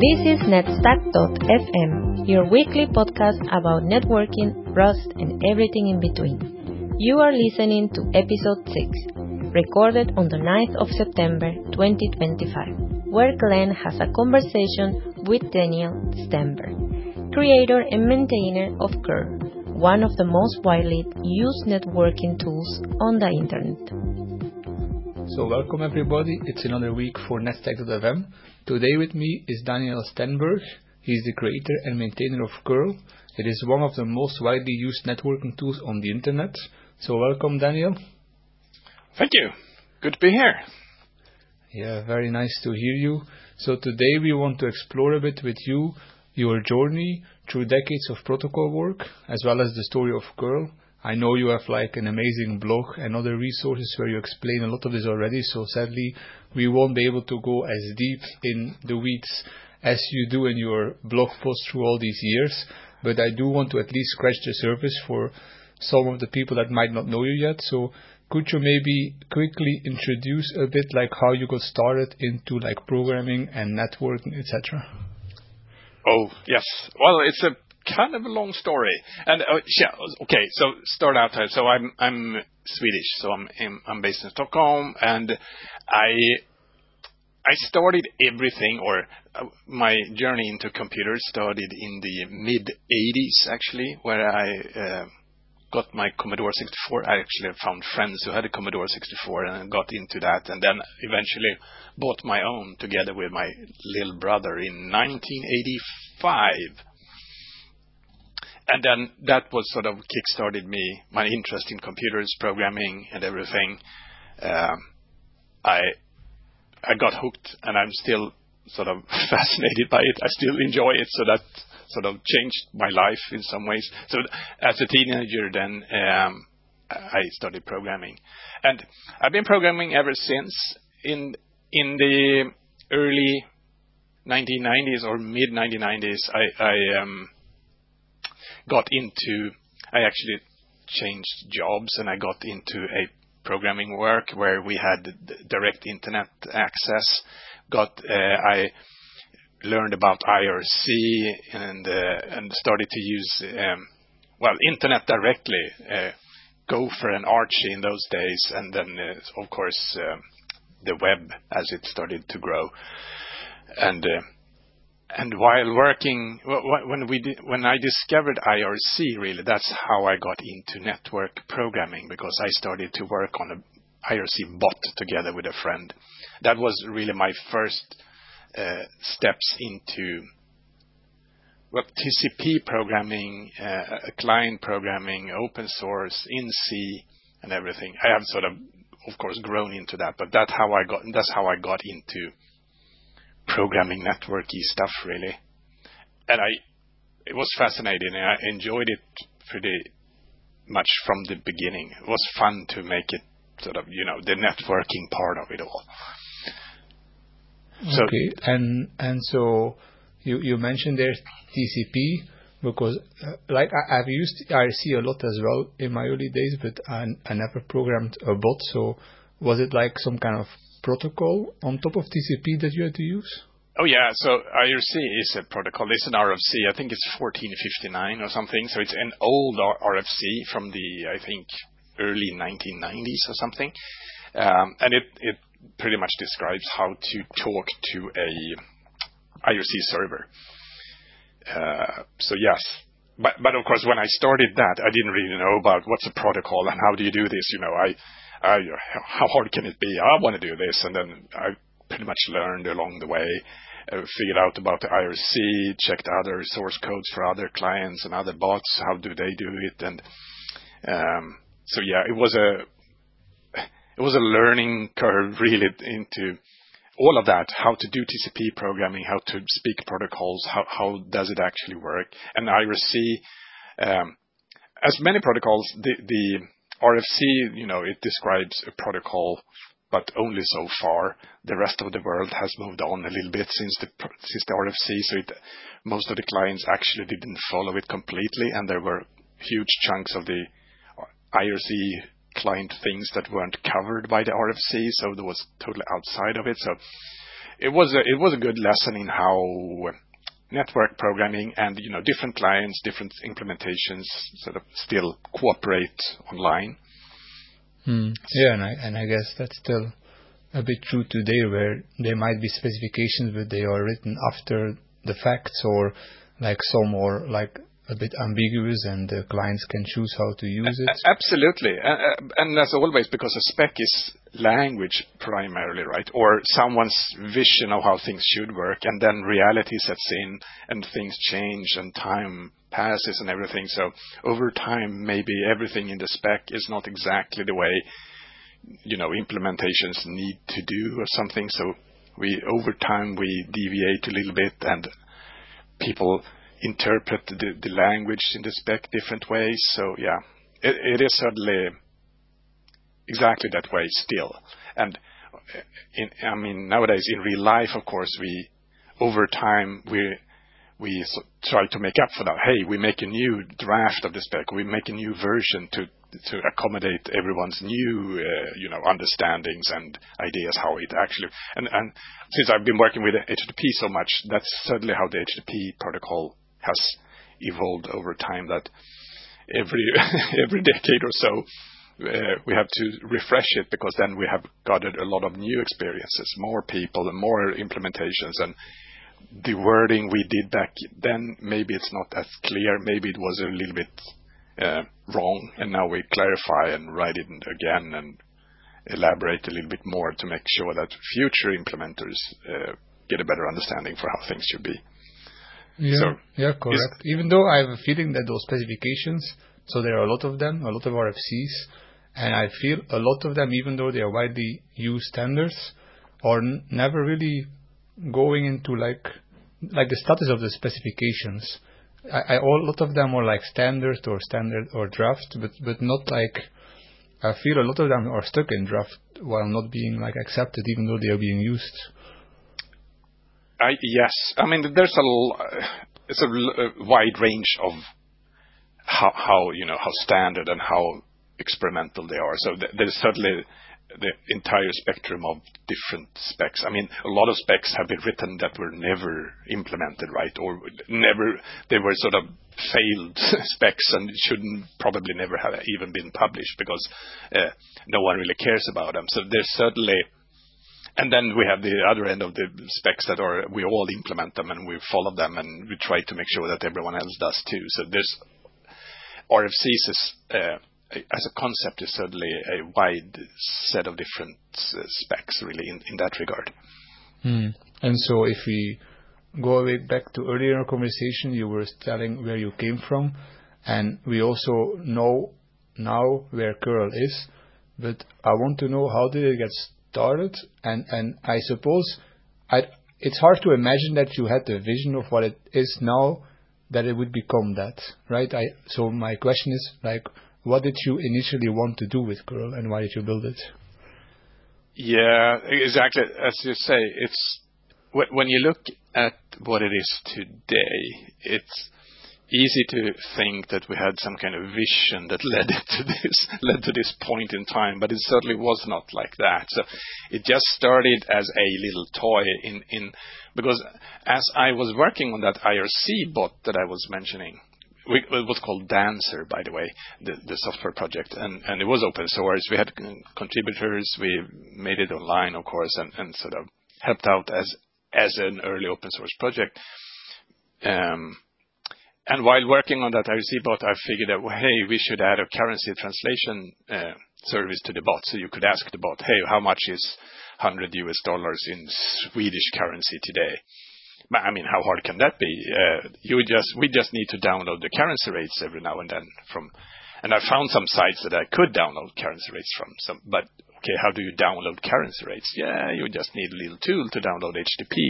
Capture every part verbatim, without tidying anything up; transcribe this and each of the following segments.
This is netstack dot f m, your weekly podcast about networking, Rust, and everything in between. You are listening to episode six, recorded on the ninth of September twenty twenty-five, where Glenn has a conversation with Daniel Stenberg, creator and maintainer of Curl, one of the most widely used networking tools on the internet. So welcome everybody, it's another week for netstack dot f m. Today with me is Daniel Stenberg. He's the creator and maintainer of Curl. It is one of the most widely used networking tools on the internet. So welcome, Daniel. Thank you. Good to be here. Yeah, very nice to hear you. So today we want to explore a bit with you your journey through decades of protocol work, as well as the story of Curl. I know you have like an amazing blog and other resources where you explain a lot of this already, so sadly we won't be able to go as deep in the weeds as you do in your blog posts through all these years, but I do want to at least scratch the surface for some of the people that might not know you yet. So could you maybe quickly introduce a bit like how you got started into like programming and networking, et cetera? Oh, yes. Well, it's a kind of a long story. And uh, yeah, okay, so start out here. So I'm I'm Swedish, so I'm I'm, I'm based in Stockholm, and I I started everything, or uh, my journey into computers started in the mid eighties, actually, where I uh, got my Commodore sixty-four. I actually found friends who had a Commodore sixty-four and got into that, and then eventually bought my own together with my little brother in nineteen eighty-five. And then that was sort of kick-started me, my interest in computers, programming, and everything. Um, I I got hooked, and I'm still sort of fascinated by it. I still enjoy it, so that sort of changed my life in some ways. So as a teenager, then um, I started programming, and I've been programming ever since. In in the early nineteen nineties or mid nineteen nineties, I, I um, got into, I actually changed jobs and I got into a programming work where we had direct internet access. Got, uh, I learned about I R C and, uh, and started to use, um, well, internet directly, uh, Gopher and Archie in those days. And then, uh, of course, um, the web as it started to grow. And, uh, And while working, when we did, when I discovered I R C, really, that's how I got into network programming, because I started to work on a I R C bot together with a friend. That was really my first uh, steps into, well, T C P programming, uh, client programming, open source, in C, and everything. I have sort of, of course, grown into that, but that's how I got. That's how I got into programming networky stuff, really. And I, it was fascinating, and I enjoyed it pretty much from the beginning. It was fun to make it sort of, you know, the networking part of it all. Okay, so, and and so you, you mentioned there T C P, because uh, like I, I've used I R C a lot as well in my early days, but I, I never programmed a bot. So was it like some kind of protocol on top of T C P that you had to use? Oh yeah, so I R C is a protocol. It's an R F C. I think it's fourteen fifty-nine or something. So it's an old R F C from the, I think, early nineteen nineties or something. Um, and it, it pretty much describes how to talk to a I R C server. Uh, so yes. But, but of course, when I started that, I didn't really know about what's a protocol and how do you do this. You know, I, I, how hard can it be? I want to do this. And then I pretty much learned along the way, uh, figured out about the I R C, checked other source codes for other clients and other bots. How do they do it? And um, so, yeah, it was a it was a learning curve really into all of that, how to do T C P programming, how to speak protocols, how, how does it actually work? And I R C, um, as many protocols, the, the R F C, you know, it describes a protocol, but only so far. The rest of the world has moved on a little bit since the since the R F C, so it, most of the clients actually didn't follow it completely, and there were huge chunks of the I R C client things that weren't covered by the R F C, so that was totally outside of it. So it was a, it was a good lesson in how network programming and, you know, different clients, different implementations sort of still cooperate online. Hmm. Yeah, and I, and I guess that's still a bit true today, where there might be specifications, but they are written after the facts, or like some are like a bit ambiguous, and the clients can choose how to use it. Absolutely. And, and as always, because a spec is language primarily, right? Or someone's vision of how things should work, and then reality sets in and things change and time passes and everything. So over time, maybe everything in the spec is not exactly the way, you know, implementations need to do or something. So we, over time, we deviate a little bit, and people interpret the, the language in the spec different ways. So yeah, it, it is certainly exactly that way still. And in, I mean, nowadays in real life, of course, we, over time, we, we try to make up for that. Hey, we make a new draft of the spec. We make a new version to, to accommodate everyone's new, uh, you know, understandings and ideas how it actually, and, and since I've been working with H T T P so much, that's certainly how the H T T P protocol has evolved over time, that every every decade or so uh, we have to refresh it, because then we have gathered a lot of new experiences, more people and more implementations, and the wording we did back then, maybe it's not as clear, maybe it was a little bit uh, wrong, and now we clarify and write it again and elaborate a little bit more to make sure that future implementers uh, get a better understanding for how things should be. Yeah, so, yeah, correct. Even though I have a feeling that those specifications, so there are a lot of them, a lot of R F Cs, and I feel a lot of them, even though they are widely used standards, are n- never really going into like like the status of the specifications. I, I, a lot of them are like standard or standard or draft, but but not like, I feel a lot of them are stuck in draft while not being like accepted, even though they are being used. I, yes, I mean, there's a it's a, a wide range of how, how you know how standard and how experimental they are. So th- there's certainly the entire spectrum of different specs. I mean, a lot of specs have been written that were never implemented, right? Or never, they were sort of failed specs and shouldn't probably never have even been published, because uh, no one really cares about them. So there's certainly. And then we have the other end of the specs that are, we all implement them and we follow them, and we try to make sure that everyone else does too. So there's R F Cs is, uh, as a concept, is certainly a wide set of different uh, specs, really, in, in that regard. Hmm. And so if we go a bit back to earlier conversation, you were telling where you came from, and we also know now where Curl is, but I want to know, how did it get started? started and and I suppose I it's hard to imagine that you had the vision of what it is now, that it would become that, right? I so my question is, like, what did you initially want to do with Curl, and why did you build it? Yeah, exactly. As you say, it's when you look at what it is today, it's easy to think that we had some kind of vision that led to this led to this point in time, but it certainly was not like that. So it just started as a little toy in in because as I was working on that I R C bot that I was mentioning, we, it was called Dancer, by the way, the, the software project, and, and it was open source. We had contributors, we made it online, of course, and, and sort of helped out as as an early open source project. Um, And while working on that I R C bot, I figured out, well, hey, we should add a currency translation uh, service to the bot. So you could ask the bot, hey, how much is one hundred U S dollars in Swedish currency today? I mean, how hard can that be? Uh, you just, we just need to download the currency rates every now and then from, and I found some sites that I could download currency rates from. Some, but okay, how do you download currency rates? Yeah, you just need a little tool to download H T T P.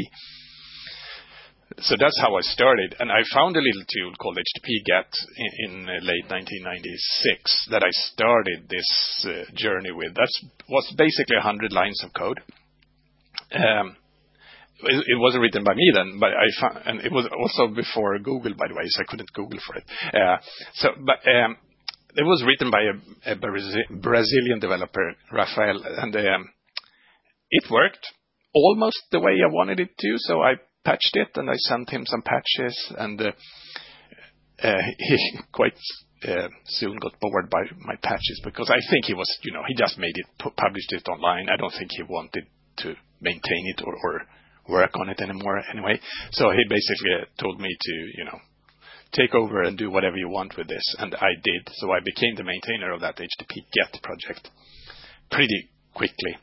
So that's how I started, and I found a little tool called H T T P GET in, in uh, late nineteen ninety-six that I started this uh, journey with. That was basically one hundred lines of code. Um, it, it wasn't written by me then, but I found, and it was also before Google, by the way, so I couldn't Google for it. Uh, so, but um, it was written by a, a Brazilian developer, Rafael, and um, it worked. almost the way I wanted it to. So I patched it and I sent him some patches, and uh, uh, he quite uh, soon got bored by my patches, because I think he was, you know, he just made it, pu- published it online. I don't think he wanted to maintain it or, or work on it anymore anyway. So he basically told me to, you know, take over and do whatever you want with this. And I did. So I became the maintainer of that H T T P GET project pretty quickly.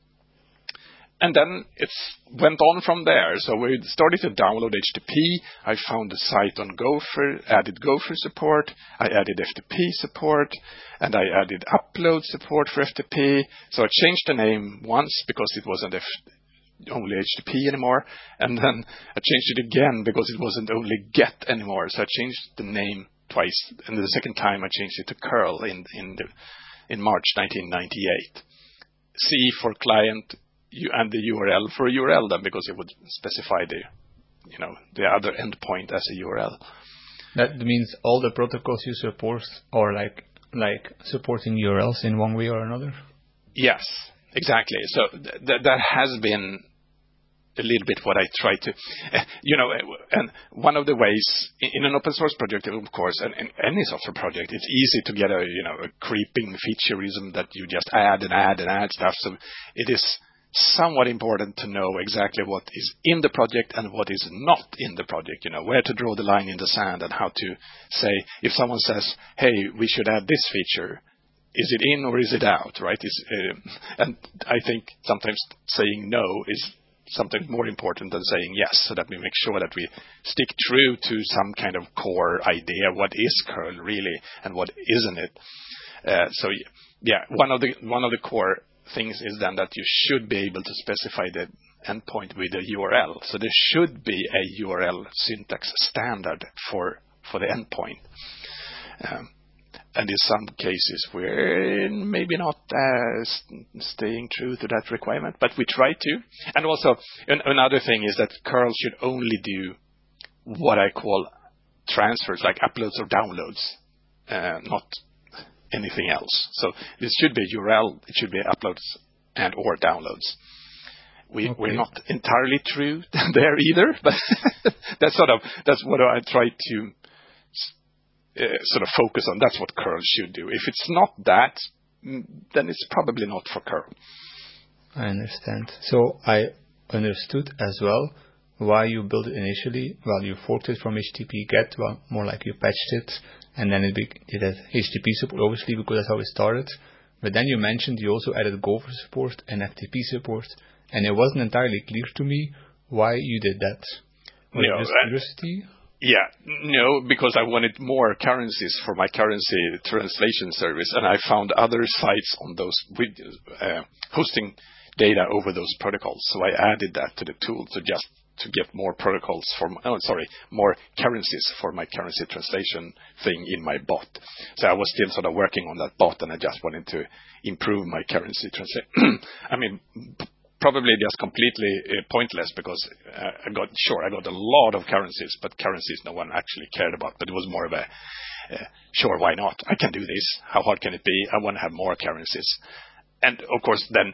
And then it went on from there. So we started to download H T T P. I found a site on Gopher, added Gopher support. I added F T P support, and I added upload support for F T P. So I changed the name once because it wasn't F- only H T T P anymore. And then I changed it again because it wasn't only GET anymore. So I changed the name twice. And the second time I changed it to curl in, in, the, in March nineteen ninety-eight. C for client, you and the U R L for a U R L then, because it would specify the, you know, the other endpoint as a U R L. That means all the protocols you support are like like supporting U R Ls in one way or another? Yes, exactly. So th- th- that has been a little bit what I try to, uh, you know, and one of the ways in an open source project, of course, and in any software project, it's easy to get a, you know, a creeping featureism that you just add and add and add stuff. So it is somewhat important to know exactly what is in the project and what is not in the project, you know, where to draw the line in the sand, and how to say, if someone says, hey, we should add this feature, is it in or is it out, right? Is, uh, and I think sometimes saying no is something more important than saying yes, so that we make sure that we stick true to some kind of core idea. What is curl really, and what isn't it? Uh, so yeah, one of the one of the core things is then that you should be able to specify the endpoint with a U R L. So there should be a U R L syntax standard for for the endpoint. Um, And in some cases, we're maybe not uh, st- staying true to that requirement, but we try to. And also, an- another thing is that curl should only do what I call transfers, like uploads or downloads, uh, not anything else. So this should be U R L, it should be uploads and or downloads. We, okay. We're not entirely true there either, but that's sort of that's what I try to Uh, sort of focus on. That's what curl should do. If it's not that, then it's probably not for curl. I understand. So I understood as well why you built it initially. Well, you forked it from H T T P GET, well, more like you patched it, and then it, be- it had H T T P support, obviously, because that's how it started. But then you mentioned you also added Gopher support and F T P support, and it wasn't entirely clear to me why you did that. Was no, it just curiosity? Yeah, no, because I wanted more currencies for my currency translation service, and I found other sites on those with uh, hosting data over those protocols. So I added that to the tool to just to get more protocols for my, oh, sorry, more currencies for my currency translation thing in my bot. So I was still sort of working on that bot, and I just wanted to improve my currency translation. I mean, probably just completely uh, pointless, because uh, I got, sure, I got a lot of currencies, but currencies no one actually cared about. But it was more of a, uh, sure, why not? I can do this. How hard can it be? I want to have more currencies. And of course, then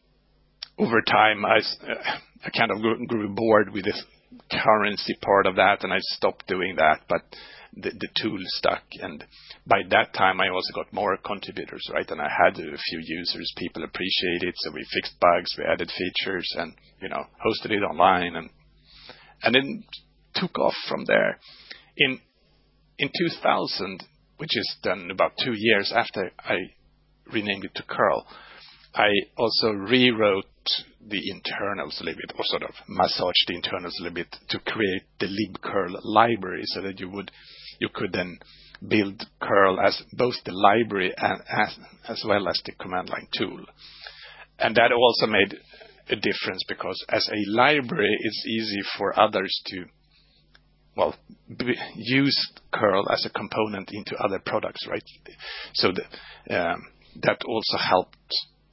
over time, I, uh, I kind of grew, grew bored with this currency part of that, and I stopped doing that. But the, the tool stuck, and by that time I also got more contributors, right? And I had a few users, people appreciate it, so we fixed bugs, we added features, and, you know, hosted it online, and and then took off from there. In in two thousand, which is then about two years after I renamed it to curl, I also rewrote the internals a little bit, or sort of massaged the internals a little bit, to create the libcurl library, so that you would you could then build curl as both the library and as as well as the command line tool. And that also made a difference, because as a library, it's easy for others to, well, b- use curl as a component into other products, right? So the, um, that also helped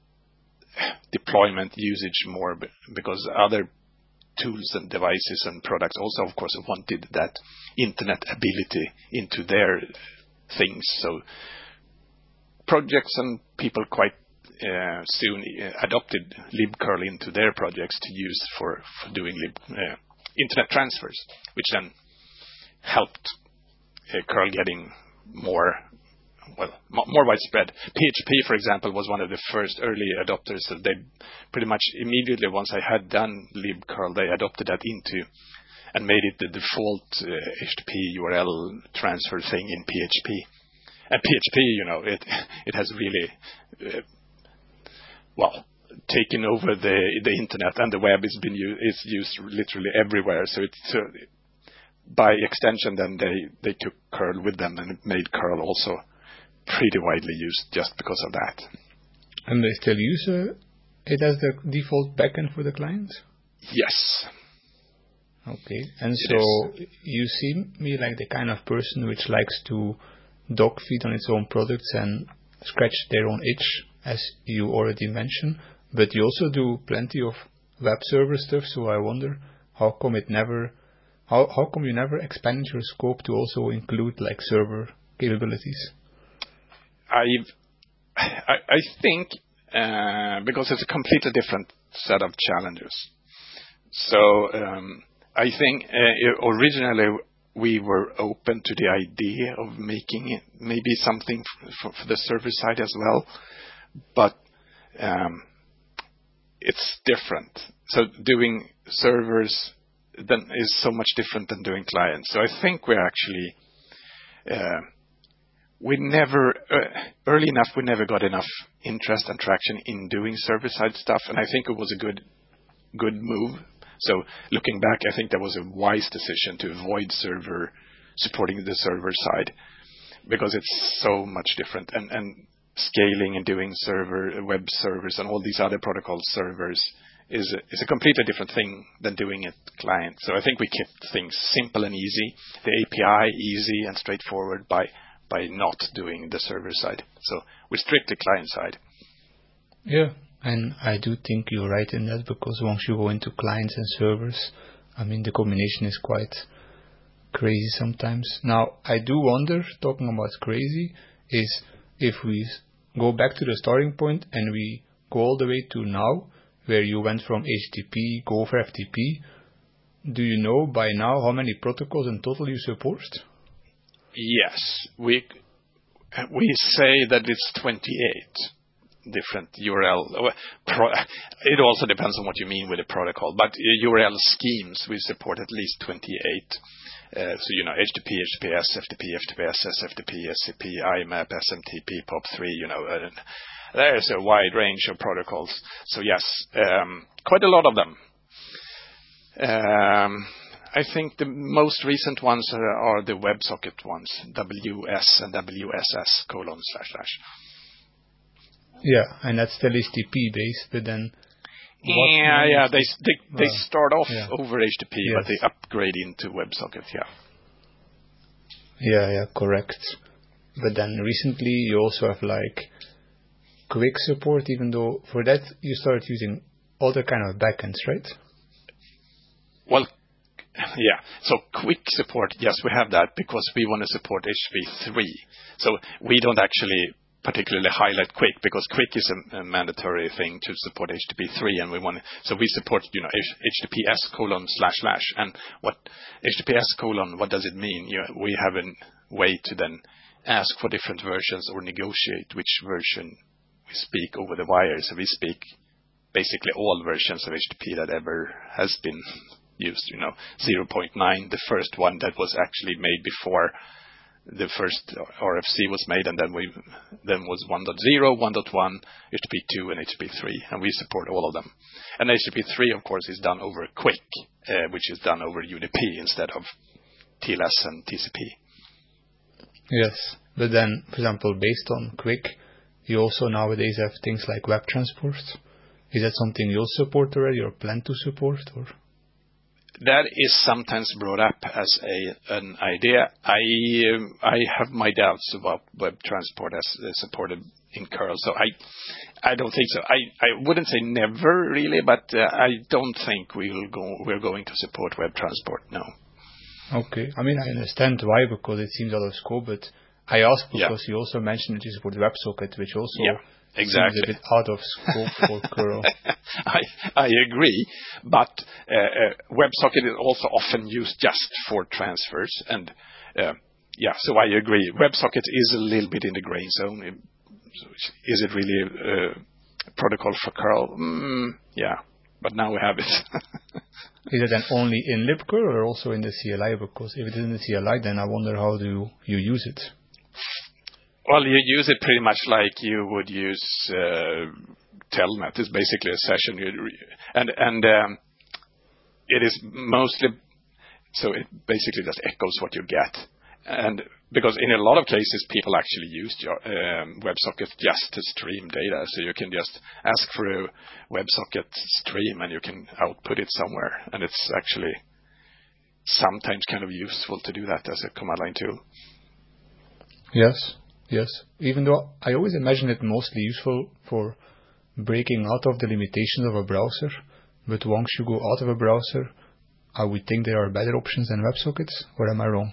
deployment usage more, because other tools and devices and products also, of course, wanted that internet ability into their things. So projects and people quite uh, soon uh, adopted libcurl into their projects to use for, for doing lib, uh, internet transfers, which then helped uh, curl getting more, well, m- more widespread. P H P, for example, was one of the first early adopters. So they pretty much immediately, once I had done libcurl, they adopted that into and made it the default uh, H T T P U R L transfer thing in P H P. And P H P, you know, it it has really, uh, well, taken over the the internet, and the web has been u- is used literally everywhere. So it's uh, by extension, then they they took curl with them, and it made curl also pretty widely used just because of that. And they still use uh, it as the default backend for the client? Yes. Okay. And so you seem me like the kind of person which likes to dog feed on its own products and scratch their own itch, as you already mentioned, but you also do plenty of web server stuff, so I wonder how come it never, how, how come you never expanded your scope to also include like server capabilities? I've, I, I think, uh, because it's a completely different set of challenges. So, um, I think uh, originally we were open to the idea of making it maybe something for, for the server side as well, but um, it's different. So doing servers then is so much different than doing clients. So I think we're actually uh, we never uh, early enough we never got enough interest and traction in doing server side stuff, and I think it was a good good move. So looking back, I think that was a wise decision to avoid server supporting the server side, because it's so much different, and, and scaling and doing server web servers and all these other protocol servers is a, is a completely different thing than doing it client. So I think we kept things simple and easy, the A P I easy and straightforward by by not doing the server side. So we're strictly client side. Yeah. And I do think you're right in that, because once you go into clients and servers, I mean, the combination is quite crazy sometimes. Now, I do wonder, talking about crazy, is if we go back to the starting point and we go all the way to now, where you went from H T T P, go over F T P, do you know by now how many protocols in total you support? Yes, we we say that it's twenty-eight. Different U R L. It also depends on what you mean with a protocol, but U R L schemes we support at least twenty-eight. Uh, so, you know, H T T P, H T T P S, F T P, F T P S, S F T P, S C P, I M A P, S M T P, P O P three, you know, uh, there's a wide range of protocols. So yes, um, quite a lot of them. Um, I think the most recent ones are, are the WebSocket ones, W S and W S S colon slash slash. Yeah, and that's still H T T P based, but then... Yeah, yeah, they they, they uh, start off yeah. over H T T P, yes. But they upgrade into WebSocket, yeah. Yeah, yeah, correct. But then recently you also have like quick support, even though for that you started using other kind of backends, right? Well, yeah, so quick support, yes, we have that because we want to support H T T P three. So we don't actually particularly highlight quick, because quick is a, a mandatory thing to support H T T P three, and we want so we support, you know, H T T P S colon slash slash. And what H T T P S colon, what does it mean? You know, we have a way to then ask for different versions or negotiate which version we speak over the wire. So we speak basically all versions of H T T P that ever has been used. You know, zero point nine, the first one that was actually made before the first R F C was made, and then we then was one point zero, one point one, H T T P two, and H T T P three, and we support all of them. And H T T P three, of course, is done over Quick, uh, which is done over U D P instead of T L S and T C P. Yes, but then, for example, based on Quick, you also nowadays have things like web transport. Is that something you'll support already or plan to support? Or that is sometimes brought up as a an idea. I um, I have my doubts about web transport as uh, supported in curl, so I I don't think so. I, I wouldn't say never really, but uh, I don't think we will go we're going to support web transport. No. Okay, I mean I understand why, because it seems out of scope, but I asked because yeah. you also mentioned that you support WebSocket, which also yeah, exactly. seems a bit out of scope for curl. I, I agree, but uh, uh, WebSocket is also often used just for transfers, and uh, yeah, so I agree. WebSocket is a little bit in the gray zone. Is it really a, a protocol for curl? Mm, yeah, but now we have it. Is it then only in libcurl or also in the C L I? Because if it is in the C L I, then I wonder how do you use it? Well, you use it pretty much like you would use uh, Telnet. It's basically a session, and and um, it is mostly so it basically just echoes what you get. And because in a lot of cases, people actually use your, um, WebSocket just to stream data. So you can just ask for a WebSocket stream and you can output it somewhere. And it's actually sometimes kind of useful to do that as a command line tool. Yes, yes. Even though I always imagine it mostly useful for breaking out of the limitations of a browser. But once you go out of a browser, I would think there are better options than WebSockets, or am I wrong?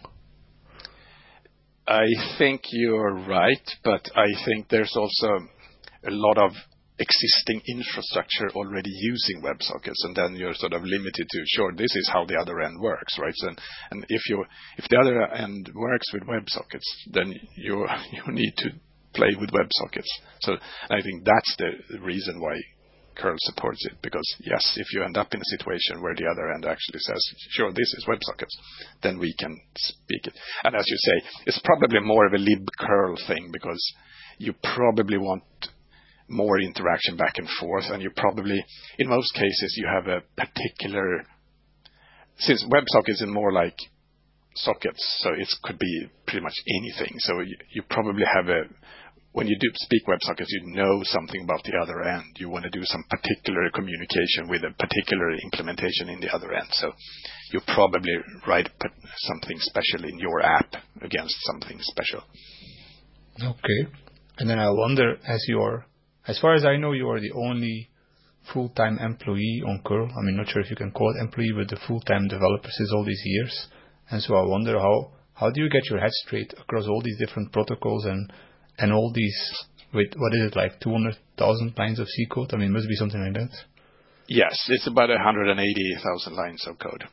I think you're right, but I think there's also a lot of existing infrastructure already using WebSockets, and then you're sort of limited to, sure, this is how the other end works, right? So, and if you if the other end works with WebSockets, then you you need to play with WebSockets. So I think that's the reason why curl supports it, because yes, if you end up in a situation where the other end actually says, sure, this is WebSockets, then we can speak it. And as you say, it's probably more of a libcurl thing, because you probably want more interaction back and forth, and you probably, in most cases, you have a particular, since WebSockets is more like sockets, so it could be pretty much anything. So you, you probably have a, when you do speak WebSockets, you know something about the other end. You want to do some particular communication with a particular implementation in the other end. So you probably write something special in your app against something special. Okay. And then I wonder, as you are, as far as I know, you are the only full-time employee on curl. I mean, not sure if you can call it employee, but the full-time developer since all these years. And so I wonder how, how do you get your head straight across all these different protocols and And all these, with, what is it, like two hundred thousand lines of C code? I mean, it must be something like that. Yes, it's about one hundred eighty thousand lines of code.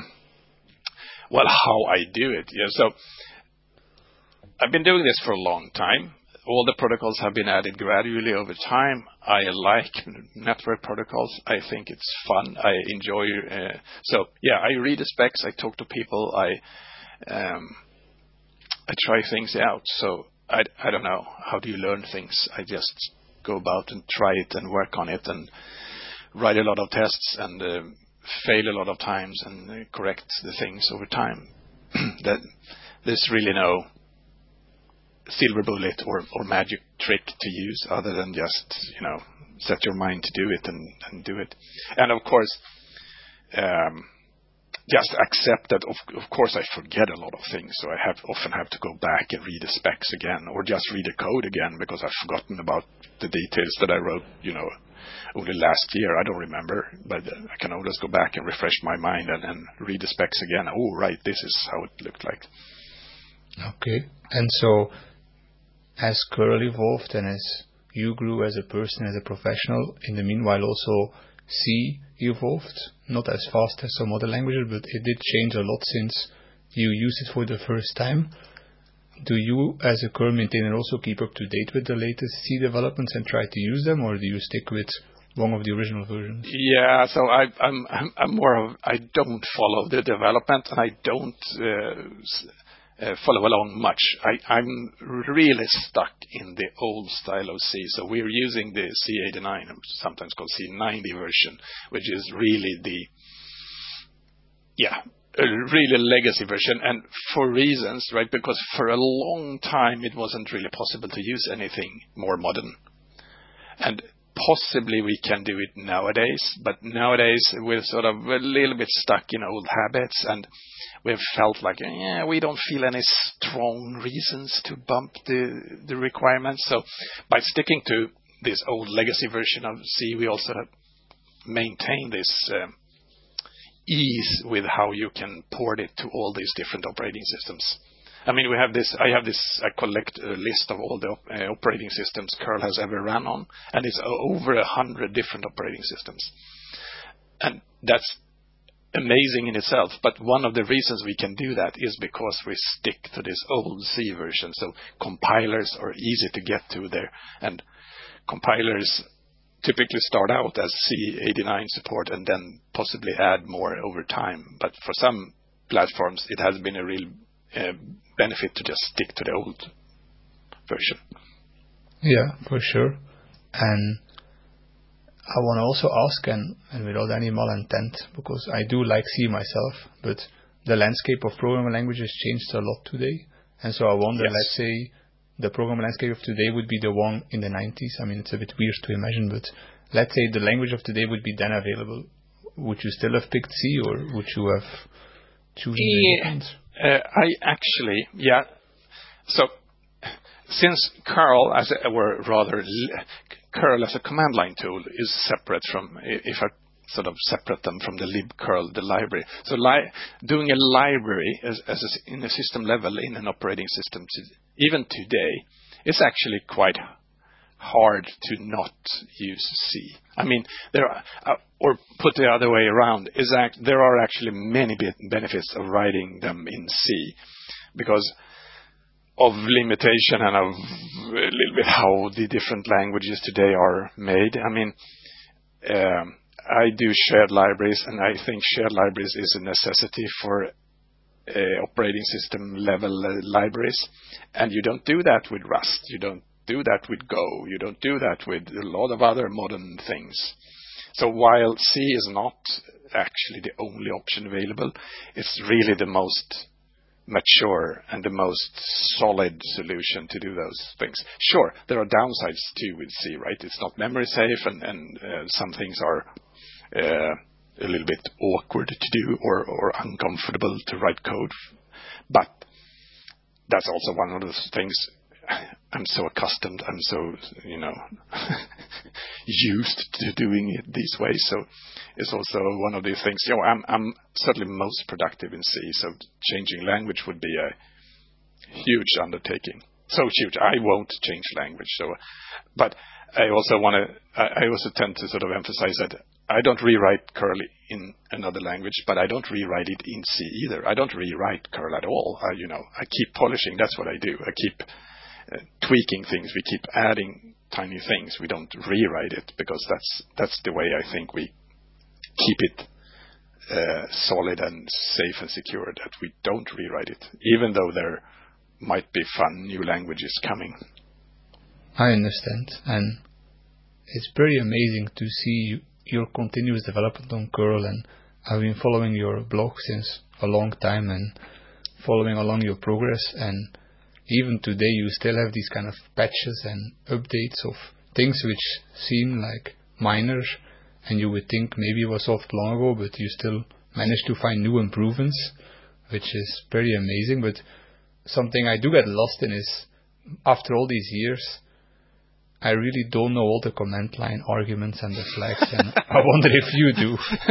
Well, how I do it? Yeah, so I've been doing this for a long time. All the protocols have been added gradually over time. I like network protocols. I think it's fun. I enjoy. Uh, so yeah, I read the specs. I talk to people. I um, I try things out. So. I, I don't know. How do you learn things? I just go about and try it and work on it and write a lot of tests and uh, fail a lot of times and uh, correct the things over time. That there's really no silver bullet or, or magic trick to use other than just, you know, set your mind to do it and, and do it. And of course, um, just accept that, of, of course, I forget a lot of things, so I have often have to go back and read the specs again, or just read the code again, because I've forgotten about the details that I wrote, you know, only last year. I don't remember, but I can always go back and refresh my mind and, and read the specs again. Oh, right, this is how it looked like. Okay. And so, as curl evolved and as you grew as a person, as a professional, in the meanwhile also C evolved, not as fast as some other languages, but it did change a lot since you used it for the first time. Do you, as a curl maintainer, also keep up to date with the latest C developments and try to use them, or do you stick with one of the original versions? Yeah, so I, I'm, I'm I'm more of, I don't follow the development, and I don't uh, uh, follow along much. I, I'm really stuck in the old style of C. So we're using the C eighty-nine, sometimes called C ninety version, which is really the, yeah, a really legacy version, and for reasons, right? Because for a long time it wasn't really possible to use anything more modern. And possibly we can do it nowadays, but nowadays we're sort of a little bit stuck in old habits, and we've felt like, yeah, we don't feel any strong reasons to bump the, the requirements. So by sticking to this old legacy version of C, we also maintain this um, ease with how you can port it to all these different operating systems. I mean, we have this, I have this, I collect a list of all the uh, operating systems curl has ever run on, and it's over a hundred different operating systems. And that's amazing in itself, but one of the reasons we can do that is because we stick to this old C version. So compilers are easy to get to there, and compilers typically start out as C eighty-nine support and then possibly add more over time. But for some platforms, it has been a real uh, benefit to just stick to the old version. Yeah, for sure. And I want to also ask, and, and without any malintent, because I do like C myself, but the landscape of programming languages changed a lot today. And so I wonder, yes. let's say, the programming landscape of today would be the one in the nineties. I mean, it's a bit weird to imagine, but let's say the language of today would be then available. Would you still have picked C, or would you have chosen yeah, uh, I actually, yeah. So, since curl, as a, or rather, curl as a command line tool is separate from, if I sort of separate them from the libcurl, the library. So li- doing a library as, as a, in a system level in an operating system, to, even today, is actually quite hard to not use C. I mean, there are, uh, or put the other way around, is act, there are actually many benefits of writing them in C, because of limitation and of a little bit how the different languages today are made. I mean, um, I do shared libraries, and I think shared libraries is a necessity for uh, operating system level uh, libraries. And you don't do that with Rust. You don't do that with Go. You don't do that with a lot of other modern things. So while C is not actually the only option available, it's really the most mature and the most solid solution to do those things. Sure, there are downsides too with C, right? It's not memory safe, and, and uh, some things are uh, a little bit awkward to do or, or uncomfortable to write code. But that's also one of those things. I'm so accustomed, I'm so, you know, used to doing it these ways. So it's also one of these things, you know, I'm, I'm certainly most productive in C, so changing language would be a huge undertaking. So huge, I won't change language. So, but I also want to, I also tend to sort of emphasize that I don't rewrite curl in another language, but I don't rewrite it in C either. I don't rewrite curl at all. I, you know, I keep polishing. That's what I do. I keep Uh, tweaking things. We keep adding tiny things. We don't rewrite it, because that's that's the way I think we keep it uh, solid and safe and secure, that we don't rewrite it, even though there might be fun new languages coming. I understand, and it's pretty amazing to see your continuous development on curl, and I've been following your blog since a long time and following along your progress, and even today you still have these kind of patches and updates of things which seem like minor, and you would think maybe it was solved long ago, but you still manage to find new improvements, which is pretty amazing. But something I do get lost in is, after all these years, I really don't know all the command line arguments and the flags, and I wonder if you do.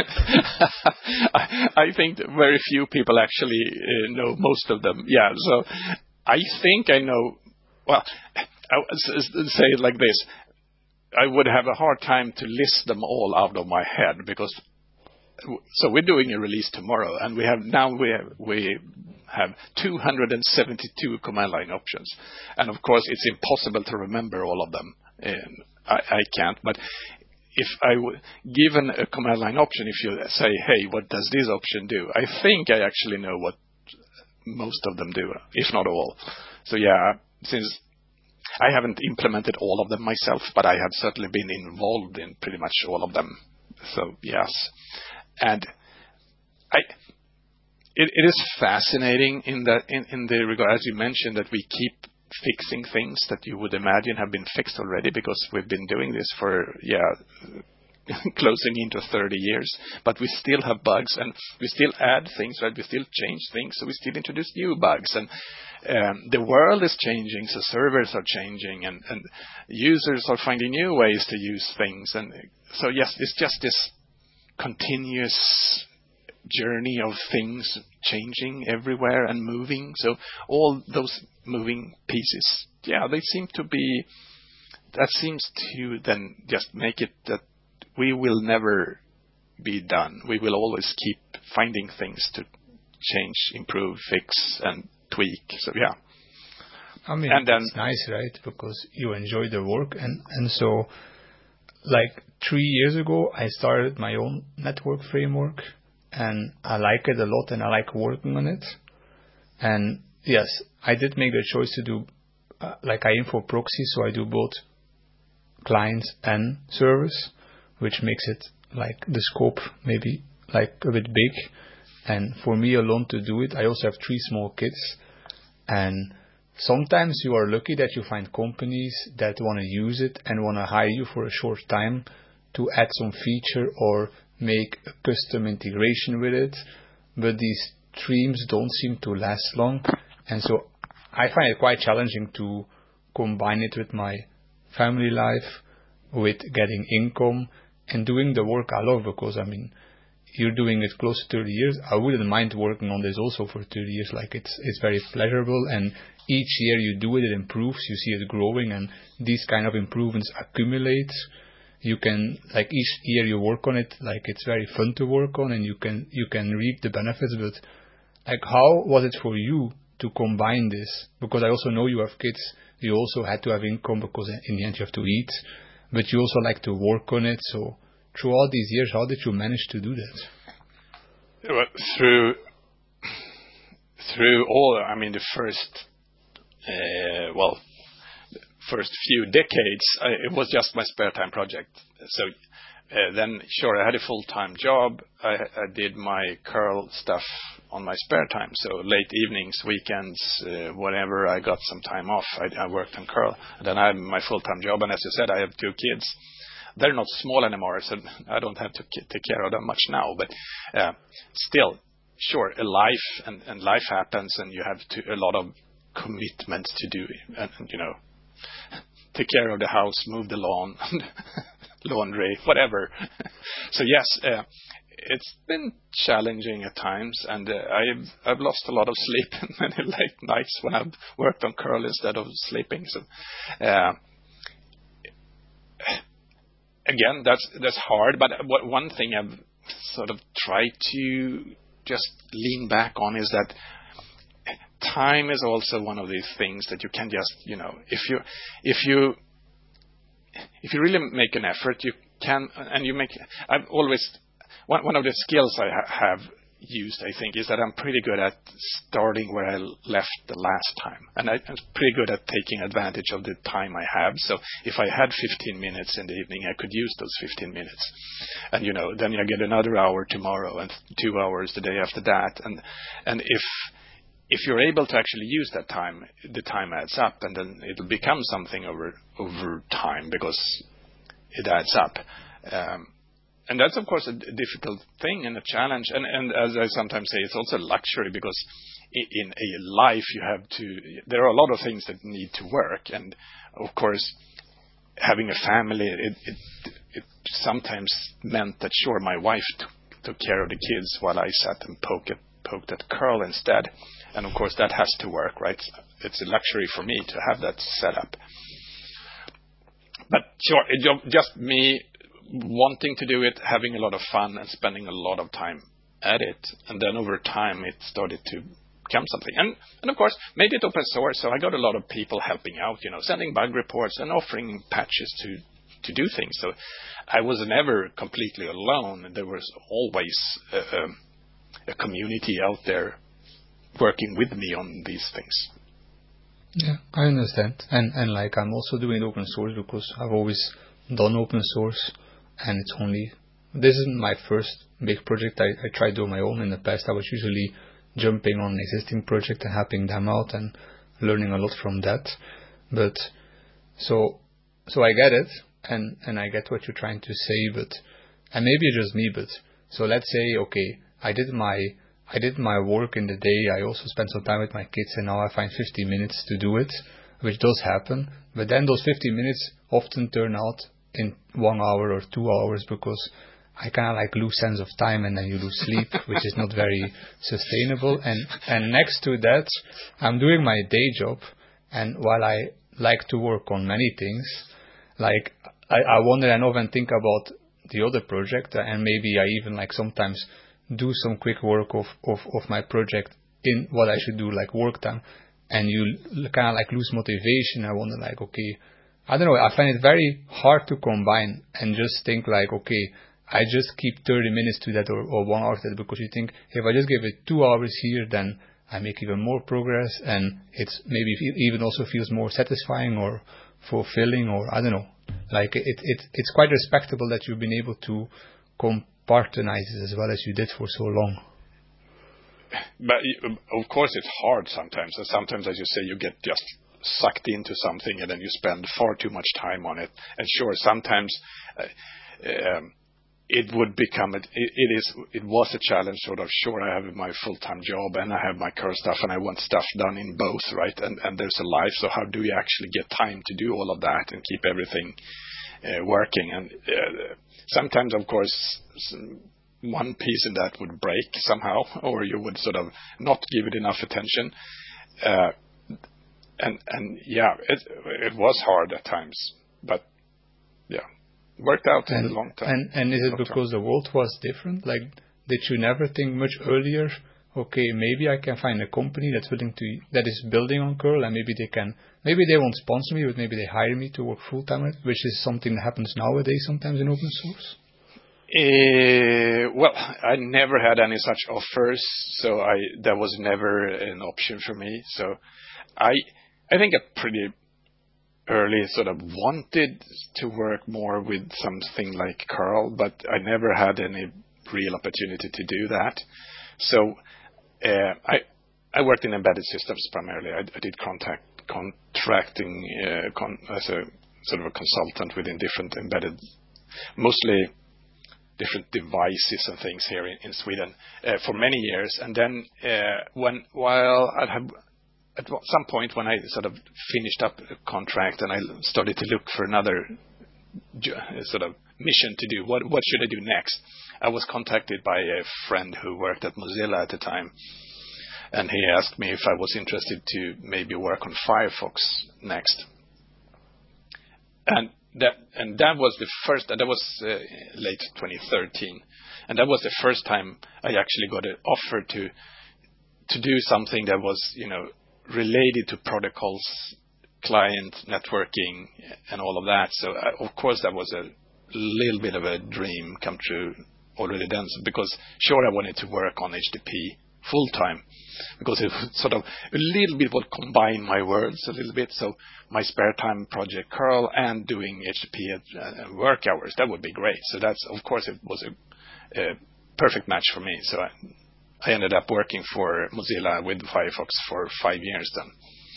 I, I think that very few people actually uh, know most of them. Yeah, so I think I know, well, I would say it like this. I would have a hard time to list them all out of my head, because, so we're doing a release tomorrow, and we have, now we have, we have two hundred seventy-two command line options. And of course, it's impossible to remember all of them. And I, I can't, but if I would, given a command line option, if you say, hey, what does this option do? I think I actually know what most of them do, if not all. So yeah, since I haven't implemented all of them myself, but I have certainly been involved in pretty much all of them. So yes, and I, it, it is fascinating in that in, in the regard, as you mentioned, that we keep fixing things that you would imagine have been fixed already, because we've been doing this for yeah. closing into thirty years, but we still have bugs, and we still add things, right? We still change things, so we still introduce new bugs, and um, the world is changing, so servers are changing, and, and users are finding new ways to use things, and so yes, it's just this continuous journey of things changing everywhere and moving. So all those moving pieces, yeah, they seem to be, that seems to then just make it that we will never be done. We will always keep finding things to change, improve, fix, and tweak. So yeah. I mean, and then, it's nice, right? Because you enjoy the work. And, and so, like three years ago, I started my own network framework. And I like it a lot, and I like working on it. And yes, I did make the choice to do, uh, like I aim for proxy, so I do both clients and service, which makes it like the scope maybe like a bit big. And for me alone to do it, I also have three small kids. And sometimes you are lucky that you find companies that want to use it and want to hire you for a short time to add some feature or make a custom integration with it. But these streams don't seem to last long. And so I find it quite challenging to combine it with my family life, with getting income and doing the work I love, because I mean, you're doing it close to thirty years. I wouldn't mind working on this also for thirty years. Like it's, it's very pleasurable. And each year you do it, it improves. You see it growing, and these kind of improvements accumulate. You can, like each year you work on it, like it's very fun to work on, and you can, you can reap the benefits. But like, how was it for you to combine this? Because I also know you have kids. You also had to have income because in the end you have to eat, but you also like to work on it. So throughout these years, how did you manage to do that? Well, through through all, I mean, the first, uh, well, first few decades, I, it was just my spare time project. So uh, then, sure, I had a full-time job. I, I did my curl stuff on my spare time. So late evenings, weekends, uh, whatever, I got some time off. I, I worked on curl. And then I had my full-time job. And as you said, I have two kids. They're not small anymore, so I don't have to take care of them much now. But uh, still, sure, a life and, and life happens, and you have to, a lot of commitments to do, and, you know, take care of the house, move the lawn, laundry, whatever. So yes, uh, it's been challenging at times, and uh, I've I've lost a lot of sleep many late nights when I've worked on curl instead of sleeping. So. Uh, Again, that's that's hard, but what, one thing I've sort of tried to just lean back on is that time is also one of these things that you can just, you know, if you if you if you really make an effort, you can, and you make. I've always one one of the skills I ha- have used, I think, is that I'm pretty good at starting where I left the last time, and I, I'm pretty good at taking advantage of the time I have. So if I had fifteen minutes in the evening, I could use those fifteen minutes, and you know, then I get another hour tomorrow and two hours the day after that, and and if if you're able to actually use that time, the time adds up, and then it'll become something over over time because it adds up. Um, And that's, of course, a difficult thing and a challenge. And, and as I sometimes say, it's also a luxury because in a life you have to, there are a lot of things that need to work. And, of course, having a family, it, it, it sometimes meant that, sure, my wife took, took care of the kids while I sat and poked at, poked at curl instead. And, of course, that has to work, right? It's a luxury for me to have that set up. But, sure, it, just me wanting to do it, having a lot of fun, and spending a lot of time at it, and then over time it started to become something. And and of course, made it open source, so I got a lot of people helping out, you know, sending bug reports and offering patches to to do things. So I was never completely alone. There was always a, a, a community out there working with me on these things. Yeah, I understand. And and like I'm also doing open source because I've always done open source. And it's only, this isn't my first big project. I, I tried to do my own. In the past, I was usually jumping on existing project and helping them out and learning a lot from that. But so, so I get it, and, and I get what you're trying to say, but, and maybe it's just me, but, so let's say, okay, I did my, I did my work in the day. I also spent some time with my kids, and now I find fifty minutes to do it, which does happen. But then those fifty minutes often turn out in one hour or two hours because I kind of like lose sense of time, and then you lose sleep, which is not very sustainable. And and next to that, I'm doing my day job, and while I like to work on many things, like I, I wonder and often think about the other project, and maybe I even like sometimes do some quick work of, of, of my project in what I should do, like work time, and you kind of like lose motivation. I wonder like, okay, I don't know, I find it very hard to combine and just think like, okay, I just keep thirty minutes to that or, or one hour to that, because you think if I just give it two hours here, then I make even more progress, and it's maybe even also feels more satisfying or fulfilling, or I don't know. Like it, it, it's quite respectable that you've been able to compartmentalize it as well as you did for so long. But of course, it's hard sometimes, and sometimes, as you say, you get just sucked into something, and then you spend far too much time on it. And sure, sometimes uh, um, it would become it, it is it was a challenge. Sort of, sure, I have my full-time job and I have my curl stuff, and I want stuff done in both, right? And and there's a life. So how do you actually get time to do all of that and keep everything uh, working? And uh, sometimes, of course, some, one piece in that would break somehow, or you would sort of not give it enough attention. Uh, and and yeah, it it was hard at times, but yeah, worked out and, in the long term. And and is it because the world was different? Like, did you never think much earlier? Okay, maybe I can find a company that's willing to that is building on curl, and maybe they can, maybe they won't sponsor me, but maybe they hire me to work full time, which is something that happens nowadays sometimes in open source. Uh, well, I never had any such offers, so I that was never an option for me. So I I think I pretty early sort of wanted to work more with something like curl, but I never had any real opportunity to do that. So uh, I I worked in embedded systems primarily. I, I did contact contracting uh, con, as a sort of a consultant within different embedded, mostly different devices and things here in, in Sweden uh, for many years. And then uh, when while I had at some point when I sort of finished up a contract and I started to look for another sort of mission to do, what what should I do next? I was contacted by a friend who worked at Mozilla at the time, and he asked me if I was interested to maybe work on Firefox next. And that and that was the first. That was uh, late twenty thirteen, and that was the first time I actually got an offer to to do something that was, you know, related to protocols, client networking, and all of that. So uh, of course that was a little bit of a dream come true already then, because sure I wanted to work on H T T P full time, because it sort of a little bit would combine my worlds a little bit. So my spare time project curl and doing H T T P at uh, work hours, that would be great. So that's, of course, it was a, a perfect match for me. So I, I ended up working for Mozilla with Firefox for five years then.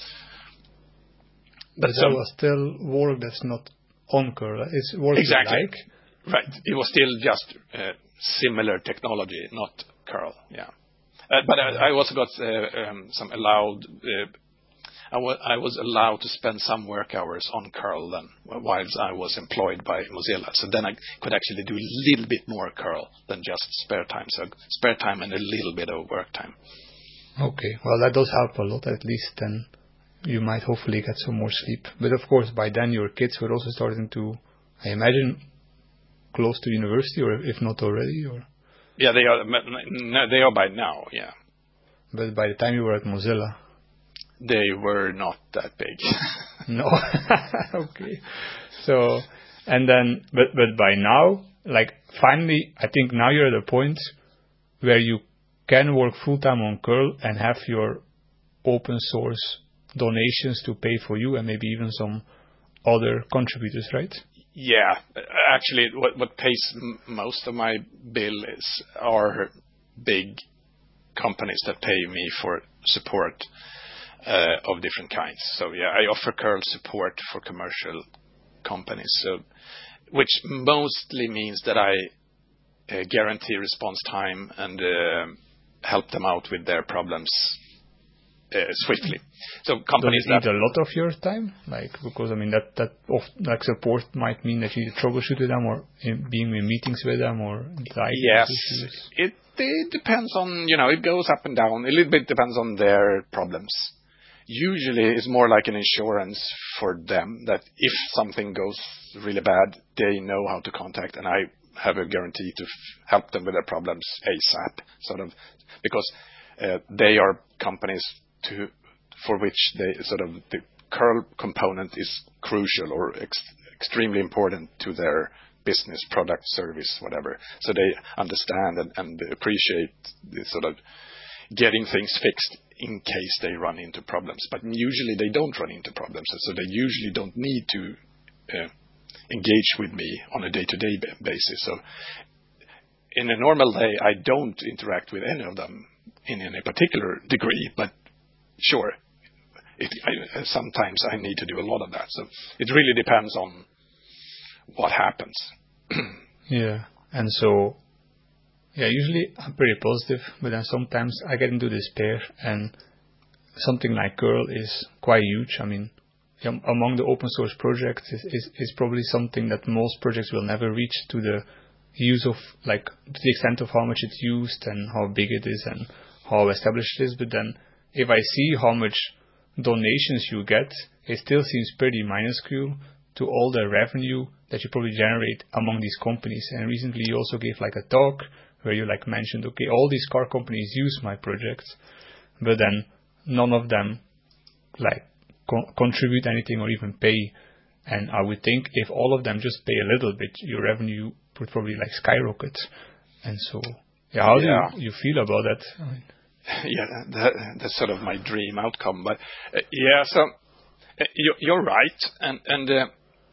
But, but that was still work that's not on curl. It's work exactly. you like. Right. It was still just uh, similar technology, not curl. Yeah. Uh, but I, I also got uh, um, some allowed. Uh, I, w- I was allowed to spend some work hours on curl then, whilst I was employed by Mozilla. So then I could actually do a little bit more curl than just spare time. So spare time and a little bit of work time. Okay, well that does help a lot. At least then you might hopefully get some more sleep. But of course, by then your kids were also starting to, I imagine, close to university, or if not already, or. Yeah, they are. No, they are by now. Yeah. But by the time you were at Mozilla, they were not that big. No. Okay. So, and then, but but by now, like finally, I think now you're at a point where you can work full time on curl and have your open source donations to pay for you, and maybe even some other contributors, right? Yeah, actually, what what pays m- most of my bill is are big companies that pay me for support uh, of different kinds. So yeah, I offer curl support for commercial companies, so which mostly means that I uh, guarantee response time and uh, help them out with their problems uh, swiftly. So companies Does it that need a lot of your time? Like, because I mean that that of, like support might mean that you need to troubleshoot with them, or in, being in meetings with them, or yes, issues. It it depends on, you know, it goes up and down. A little bit depends on their problems. Usually, it's more like an insurance for them that if something goes really bad, they know how to contact, and I have a guarantee to f- help them with their problems ASAP, sort of, because uh, they are companies to for which they sort of the curl component is crucial or ex- extremely important to their business, product, service, whatever. So they understand and, and appreciate the sort of getting things fixed in case they run into problems. But usually they don't run into problems, so they usually don't need to uh, engage with me on a day-to-day basis. So in a normal day, I don't interact with any of them in any particular degree, but sure, it, I, sometimes I need to do a lot of that. So it really depends on what happens. Yeah, and so, yeah, usually I'm pretty positive, but then sometimes I get into despair, and something like curl is quite huge. I mean, among the open source projects is, is, is probably something that most projects will never reach to the use of, like, to the extent of how much it's used and how big it is and how established it is. But then if I see how much donations you get, it still seems pretty minuscule to all the revenue that you probably generate among these companies. And recently you also gave like a talk where you like mentioned, okay, all these car companies use my projects, but then none of them like co- contribute anything or even pay. And I would think if all of them just pay a little bit, your revenue would probably like skyrocket. And so, yeah, how yeah. do you, you feel about that? I mean, yeah, that, that's sort of my dream outcome. But uh, yeah, so uh, you're, you're right, and and uh,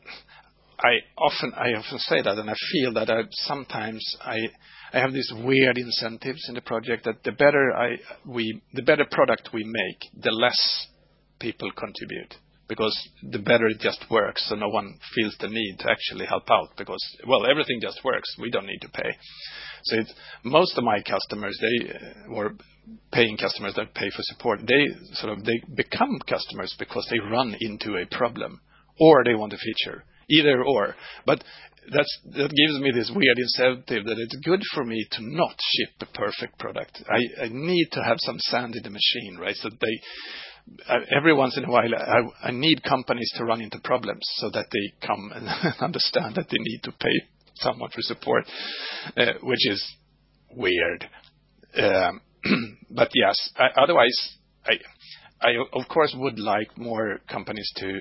I often I often say that, and I feel that I sometimes I I have these weird incentives in the project that the better I we the better product we make, the less people contribute, because the better it just works, so no one feels the need to actually help out, because well, everything just works, we don't need to pay. So it's, most of my customers, they uh, were paying customers that pay for support, they sort of they become customers because they run into a problem or they want a feature, either or. But that's that gives me this weird incentive that it's good for me to not ship a perfect product. I, I need to have some sand in the machine, right? So they uh, every once in a while I, I need companies to run into problems so that they come and understand that they need to pay someone for support, uh, which is weird. Um, but yes, I, otherwise, I, I of course would like more companies to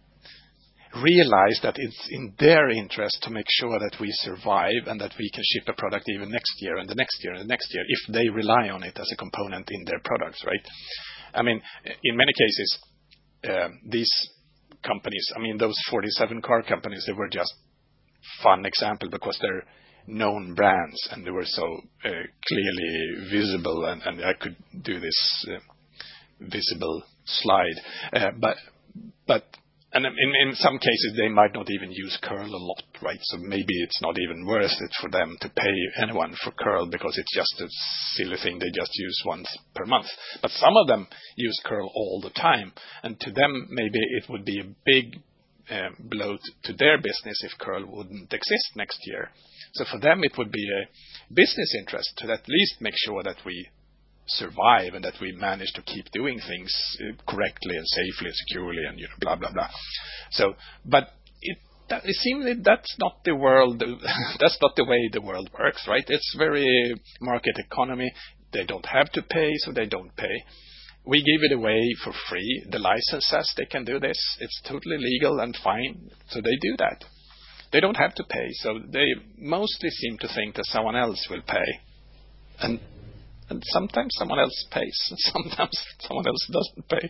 realize that it's in their interest to make sure that we survive and that we can ship a product even next year and the next year and the next year if they rely on it as a component in their products, right? I mean, in many cases, uh, these companies, I mean, those forty-seven car companies, they were just fun example because they're known brands and they were so uh, clearly visible, and, and I could do this uh, visible slide. Uh, but but and in, in some cases they might not even use curl a lot, right? So maybe it's not even worth it for them to pay anyone for curl because it's just a silly thing they just use once per month. But some of them use curl all the time, and to them maybe it would be a big Um, blow to their business if curl wouldn't exist next year. So for them it would be a business interest to at least make sure that we survive and that we manage to keep doing things correctly and safely and securely and, you know, blah blah blah. So, but it that, it seems that that's not the world. That's not the way the world works, right? It's very market economy. They don't have to pay, so they don't pay. We give it away for free. The license says they can do this. It's totally legal and fine. So they do that. They don't have to pay. So they mostly seem to think that someone else will pay. And and sometimes someone else pays. And sometimes someone else doesn't pay.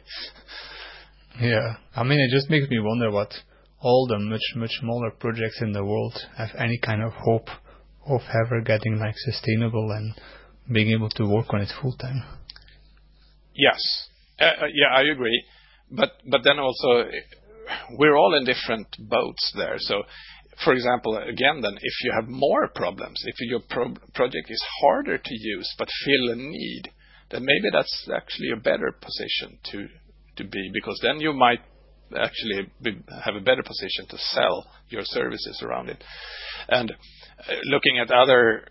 Yeah. I mean, it just makes me wonder what all the much, much smaller projects in the world have any kind of hope of ever getting like sustainable and being able to work on it full time. Yes, uh, yeah, I agree. But but then also, we're all in different boats there. So, for example, again, then if you have more problems, if your pro- project is harder to use but fill a need, then maybe that's actually a better position to to be, because then you might actually be, have a better position to sell your services around it. And uh, looking at other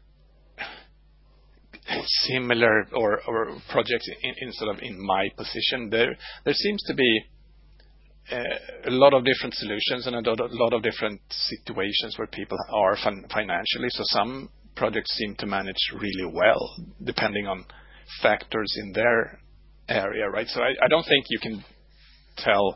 similar or, or projects in, in sort of in my position, there there seems to be uh, a lot of different solutions and a lot of, lot of different situations where people are fin- financially. So some projects seem to manage really well, depending on factors in their area, right? So I, I don't think you can tell.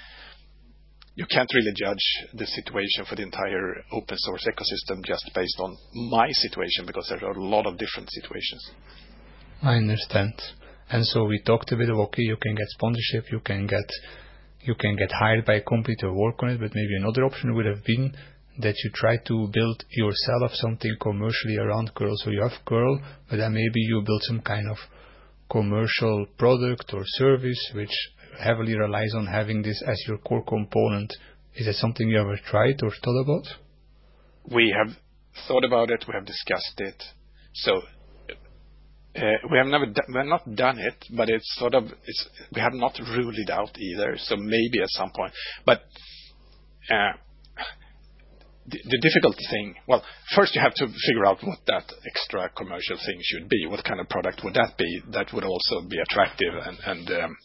You can't really judge the situation for the entire open source ecosystem just based on my situation, because there are a lot of different situations. I understand. And so we talked a bit of, okay, you can get sponsorship, you can get you can get hired by a company to work on it, but maybe another option would have been that you try to build yourself something commercially around curl. So you have curl, but then maybe you build some kind of commercial product or service which heavily relies on having this as your core component. Is that something you ever tried or thought about? We have thought about it. We have discussed it. So uh, we have never, do- we have not done it, but it's sort of, it's, we have not ruled it out either. So maybe at some point, but uh, the, the difficult thing, well, first you have to figure out what that extra commercial thing should be. What kind of product would that be that would also be attractive and, and um,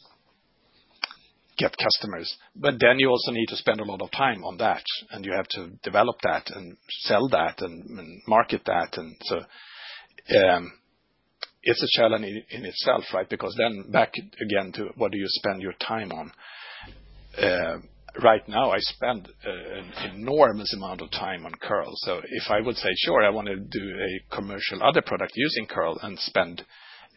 get customers. But then you also need to spend a lot of time on that, and you have to develop that and sell that and, and market that. And so um, it's a challenge in, in itself, right? Because then back again to what do you spend your time on? Uh, right now I spend uh, an enormous amount of time on curl. So if I would say, sure, I want to do a commercial other product using curl and spend,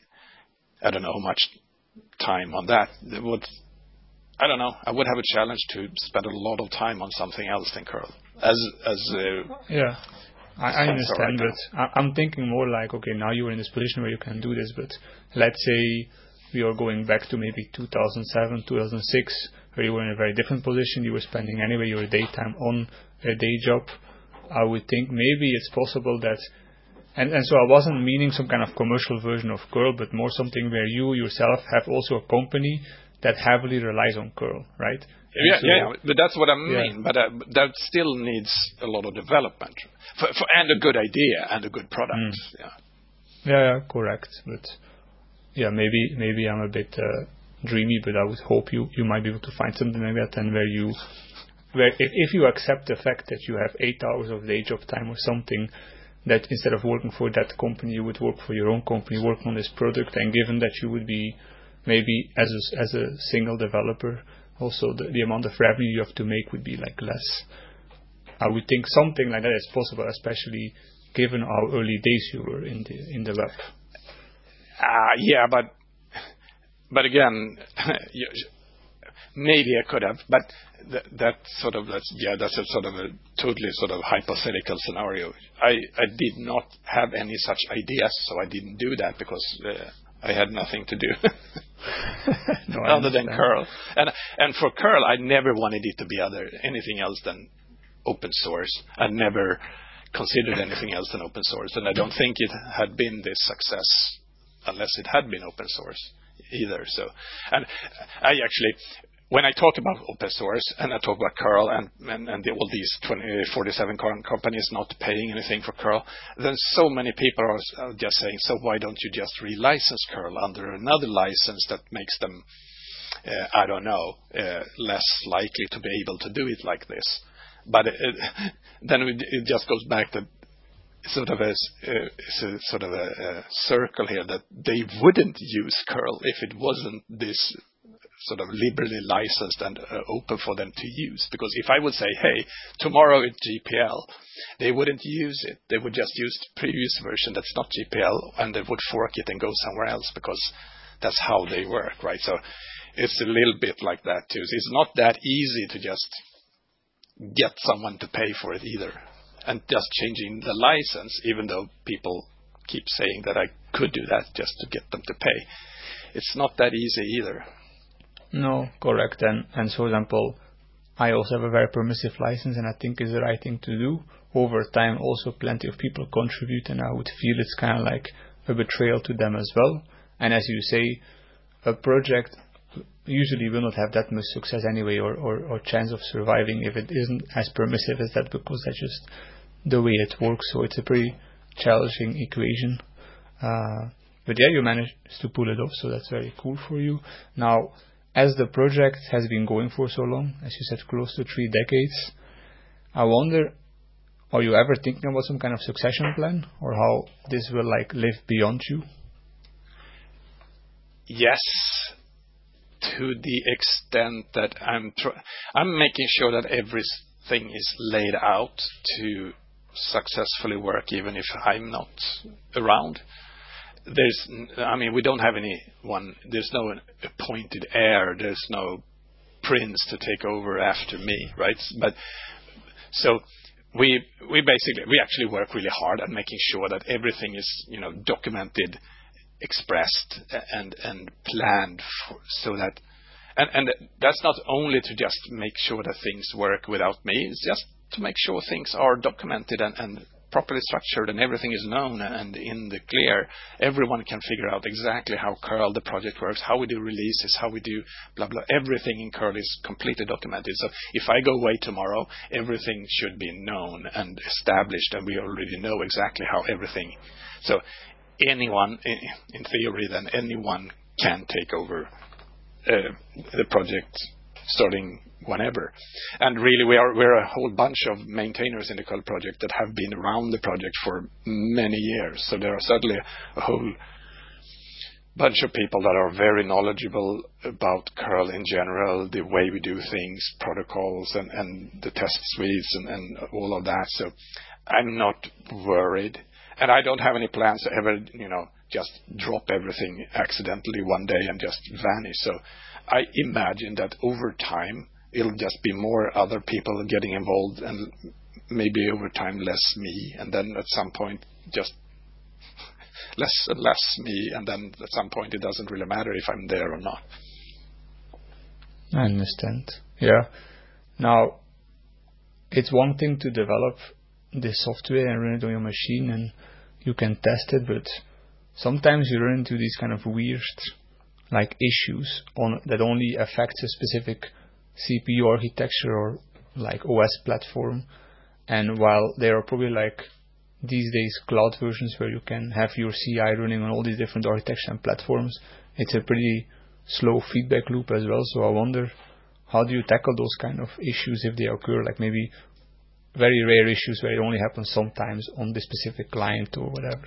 I don't know how much time on that, it would I don't know. I would have a challenge to spend a lot of time on something else than curl. As as uh, yeah, I, I understand, right but I, I'm thinking more like, okay, now you're in this position where you can do this, but let's say we are going back to maybe two thousand seven, two thousand six, where you were in a very different position. You were spending anyway your daytime on a day job. I would think maybe it's possible that, and, and so I wasn't meaning some kind of commercial version of curl, but more something where you yourself have also a company that heavily relies on curl, right? Yeah, so, yeah, but that's what I mean. Yeah. But uh, that still needs a lot of development for, for, and a good idea and a good product. Mm. Yeah. yeah, yeah, correct. But yeah, maybe maybe I'm a bit uh, dreamy, but I would hope you, you might be able to find something like that, and where you, where if, if you accept the fact that you have eight hours of day job time or something, that instead of working for that company, you would work for your own company, work on this product, and given that you would be maybe as a, as a single developer, also the, the amount of revenue you have to make would be like less. I would think something like that is possible, especially given how early days you were in the in the web. Uh, yeah, but but again, maybe I could have, but th- that sort of that's yeah, that's a sort of a totally sort of hypothetical scenario. I I did not have any such ideas, so I didn't do that because Uh, I had nothing to do no, other than curl. And and for curl, I never wanted it to be other anything else than open source. I never considered anything else than open source, and I don't think it had been this success unless it had been open source either. So, and I actually, when I talk about open source and I talk about curl and, and, and the, all these twenty, forty-seven companies not paying anything for curl, then so many people are just saying, so why don't you just relicense curl under another license that makes them, uh, I don't know, uh, less likely to be able to do it like this? But it, it, then it, it just goes back to sort of a, uh, it's a sort of a, a circle here that they wouldn't use curl if it wasn't this sort of liberally licensed and uh, open for them to use. Because if I would say, hey, tomorrow it's G P L, they wouldn't use it. They would just use the previous version that's not G P L, and they would fork it and go somewhere else, because that's how they work, right? So it's a little bit like that too. So it's not that easy to just get someone to pay for it either. And just changing the license, even though people keep saying that I could do that just to get them to pay. It's not that easy either. No, correct. And, and so, for example, I also have a very permissive license, and I think it's the right thing to do. Over time, also plenty of people contribute, and I would feel it's kind of like a betrayal to them as well. And as you say, a project usually will not have that much success anyway, or, or, or chance of surviving if it isn't as permissive as that, because that's just the way it works. So it's a pretty challenging equation. Uh, but yeah, you managed to pull it off, so that's very cool for you. Now, as the project has been going for so long, as you said, close to three decades, I wonder, are you ever thinking about some kind of succession plan, or how this will like live beyond you? Yes, to the extent that I'm tr- I'm making sure that everything is laid out to successfully work, even if I'm not around. There's, I mean, we don't have anyone. There's no appointed heir. There's no prince to take over after me, right? But so we we basically we actually work really hard at making sure that everything is, you know, documented, expressed, and and planned for, so that and and that's not only to just make sure that things work without me. It's just to make sure things are documented and, and properly structured, and everything is known and in the clear. Everyone can figure out exactly how Curl, the project, works, how we do releases, how we do blah blah. Everything in Curl is completely documented. So if I go away tomorrow, everything should be known and established, and we already know exactly how everything. So anyone, in theory, then anyone can take over uh, the project starting whenever. And really, we are we're a whole bunch of maintainers in the Curl project that have been around the project for many years. So there are certainly a whole bunch of people that are very knowledgeable about Curl in general, the way we do things, protocols, and, and the test suites, and, and all of that. So I'm not worried. And I don't have any plans to ever, you know, just drop everything accidentally one day and just vanish. So I imagine that over time, it'll just be more other people getting involved, and maybe over time less me, and then at some point just less and less me, and then at some point it doesn't really matter if I'm there or not. I understand. Yeah. Now, it's one thing to develop the software and run it on your machine and you can test it, but sometimes you run into these kind of weird like issues on that only affects a specific C P U architecture or like O S platform. And while there are probably like these days cloud versions where you can have your C I running on all these different architectures and platforms, it's a pretty slow feedback loop as well. So I wonder, how do you tackle those kind of issues if they occur, like maybe very rare issues where it only happens sometimes on the specific client or whatever?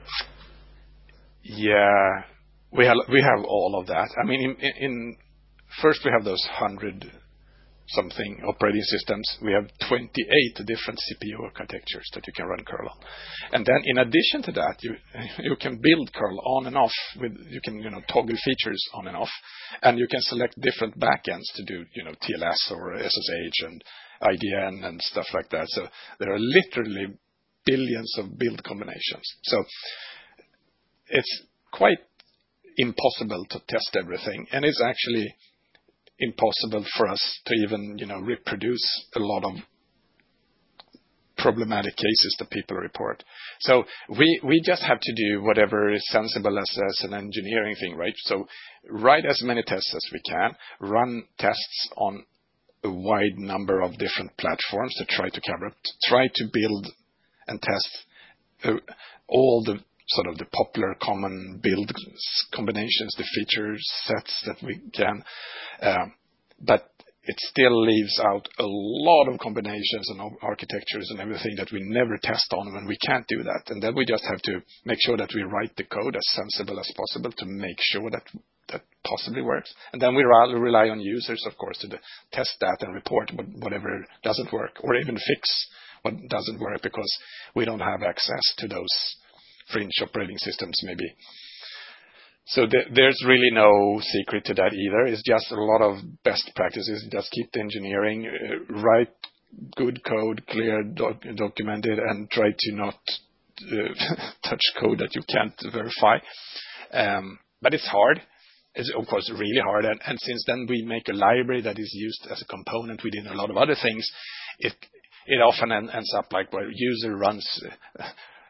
Yeah, we have we have all of that. I mean, in, in, in first we have those hundred something operating systems. We have twenty-eight different C P U architectures that you can run curl on, and then in addition to that, you you can build curl on and off with you can you know toggle features on and off, and you can select different backends to do you know T L S or S S H and I D N and stuff like that. So there are literally billions of build combinations. So it's quite impossible to test everything, and it's actually impossible for us to even, you know, reproduce a lot of problematic cases that people report. So we, we just have to do whatever is sensible as, as an engineering thing, right? So write as many tests as we can, run tests on a wide number of different platforms to try to cover, try to build and test uh, all the sort of the popular common build combinations, the feature sets that we can. Um, but it still leaves out a lot of combinations and architectures and everything that we never test on when we can't do that. And then we just have to make sure that we write the code as sensible as possible to make sure that that possibly works. And then we rely on users, of course, to test that and report whatever doesn't work, or even fix what doesn't work, because we don't have access to those fringe operating systems maybe. So th- there's really no secret to that either. It's just a lot of best practices. Just keep the engineering, uh, write good code, clear, doc- documented, and try to not uh, touch code that you can't verify. Um, but it's hard. It's of course really hard. And, and since then we make a library that is used as a component within a lot of other things, it it often ends up like where user runs uh,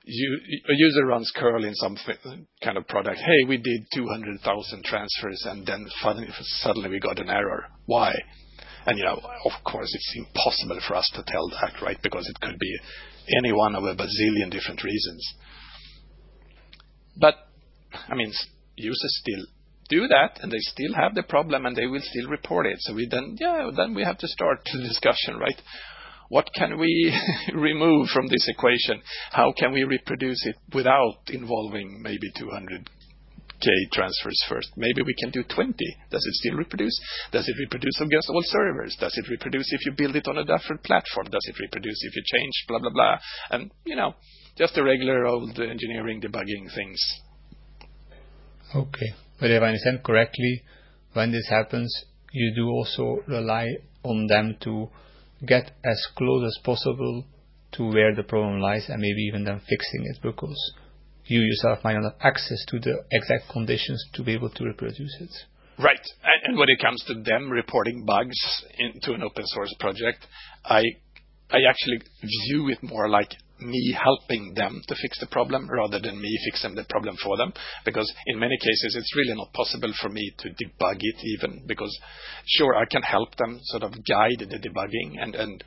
you, a user runs curl in some kind of product. Hey, we did two hundred thousand transfers, and then suddenly, suddenly we got an error. Why? And, you know, of course, it's impossible for us to tell that, right? Because it could be any one of a bazillion different reasons. But, I mean, users still do that, and they still have the problem, and they will still report it. So we then, yeah, then we have to start the discussion, right? What can we remove from this equation? How can we reproduce it without involving maybe two hundred K transfers first? Maybe we can do twenty. Does it still reproduce? Does it reproduce against all servers? Does it reproduce if you build it on a different platform? Does it reproduce if you change blah, blah, blah? And, you know, just the regular old engineering debugging things. Okay. But if I understand correctly, when this happens, you do also rely on them to get as close as possible to where the problem lies, and maybe even then fixing it, because you yourself might not have access to the exact conditions to be able to reproduce it. Right. And when it comes to them reporting bugs into an open source project, I I actually view it more like me helping them to fix the problem rather than me fixing the problem for them. Because in many cases, it's really not possible for me to debug it even, because sure, I can help them sort of guide the debugging and, and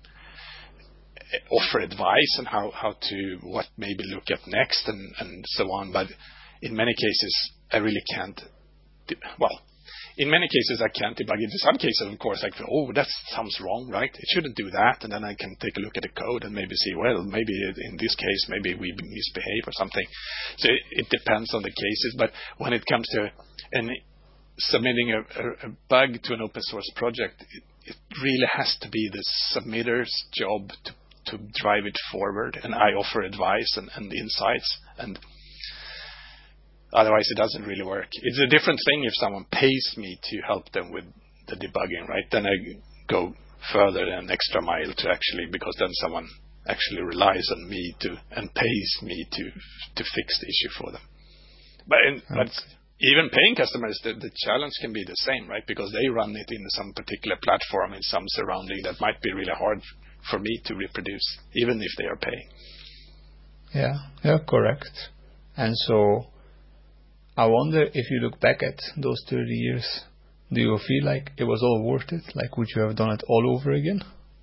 offer advice on how, how to, what maybe look at next and, and so on. But in many cases, I really can't, de- well, in many cases, I can't debug it. In some cases, of course, I go, oh, that sounds wrong, right? It shouldn't do that. And then I can take a look at the code and maybe see, well, maybe in this case, maybe we misbehave or something. So it, it depends on the cases. But when it comes to an, submitting a, a, a bug to an open source project, it, it really has to be the submitter's job to, to drive it forward. And I offer advice and, and insights, and otherwise, it doesn't really work. It's a different thing if someone pays me to help them with the debugging, right? Then I go further an extra mile to actually, because then someone actually relies on me to and pays me to to fix the issue for them. But, in, but even paying customers, the, the challenge can be the same, right? Because they run it in some particular platform in some surrounding that might be really hard for me to reproduce, even if they are paying. Yeah, yeah, correct. And so I wonder, if you look back at those thirty years, do you feel like it was all worth it? Like, would you have done it all over again?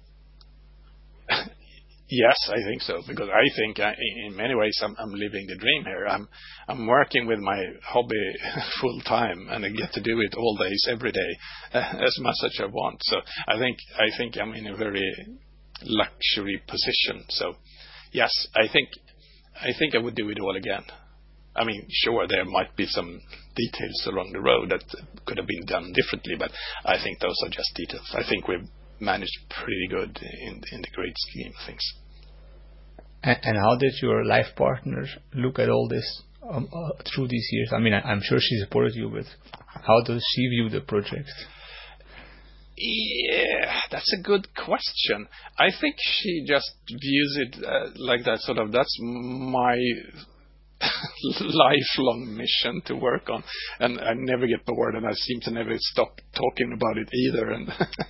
Yes, I think so, because I think I, in many ways I'm, I'm living the dream here. I'm I'm working with my hobby full time, and I get to do it all days, every day, uh, as much as I want. So I think I think I'm in a very luxury position. So yes, I think I think I would do it all again. I mean, sure, there might be some details along the road that could have been done differently, but I think those are just details. I think we've managed pretty good in, in the great scheme of things. And, and how did your life partner look at all this um, uh, through these years? I mean, I, I'm sure she supported you, but how does she view the project? Yeah, that's a good question. I think she just views it uh, like that, sort of, that's my lifelong mission to work on, and I never get bored, and I seem to never stop talking about it either. And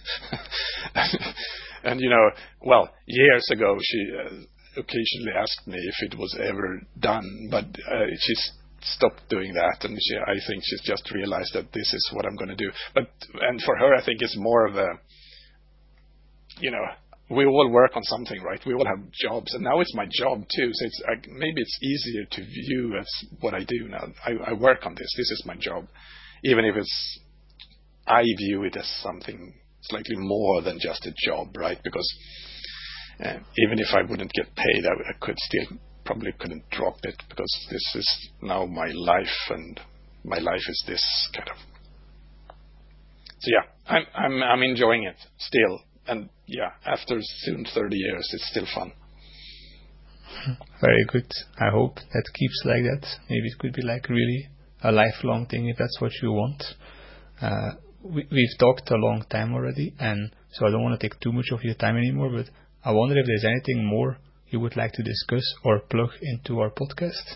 and you know, well, years ago she uh, occasionally asked me if it was ever done, but uh, she's stopped doing that, and she, I think she's just realized that this is what I'm going to do. But and for her, I think it's more of a, you know, we all work on something, right? We all have jobs, and now it's my job too. So it's uh, maybe it's easier to view as what I do now. I, I work on this. This is my job, even if it's. I view it as something slightly more than just a job, right? Because uh, even if I wouldn't get paid, I, I could still probably couldn't drop it, because this is now my life, and my life is this kind of. So yeah, I'm I'm I'm enjoying it still. And yeah, after soon thirty years, it's still fun. Very good. I hope that keeps like that. Maybe it could be like really a lifelong thing if that's what you want. Uh, we, we've talked a long time already, and so I don't want to take too much of your time anymore, but I wonder if there's anything more you would like to discuss or plug into our podcast.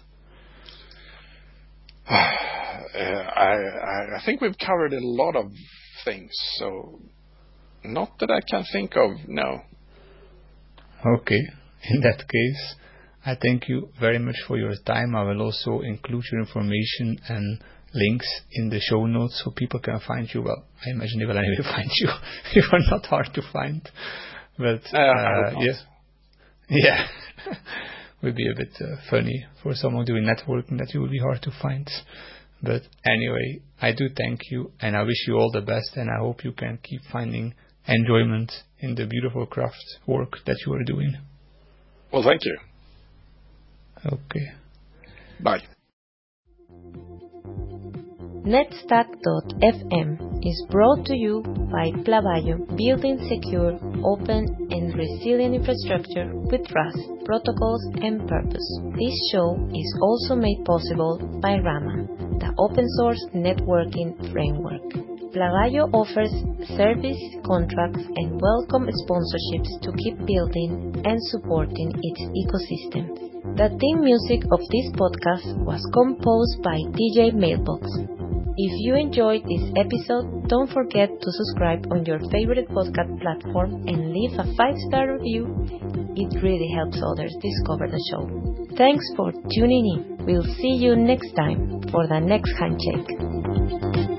uh, I, I, I think we've covered a lot of things, so not that I can think of, no. Okay, in that case, I thank you very much for your time. I will also include your information and links in the show notes so people can find you. Well, I imagine they will anyway find you. You are not hard to find. But uh, uh, yeah, yeah, would be a bit uh, funny for someone doing networking that you would be hard to find. But anyway, I do thank you, and I wish you all the best, and I hope you can keep finding enjoyment in the beautiful craft work that you are doing. Well, thank you. Okay. Bye. netstack dot f m is brought to you by Plavallo, building secure, open, and resilient infrastructure with Rust, protocols, and purpose. This show is also made possible by Rama, the open source networking framework. Plavallo offers service, contracts, and welcome sponsorships to keep building and supporting its ecosystem. The theme music of this podcast was composed by D J Mailbox. If you enjoyed this episode, don't forget to subscribe on your favorite podcast platform and leave a five-star review. It really helps others discover the show. Thanks for tuning in. We'll see you next time for the next handshake.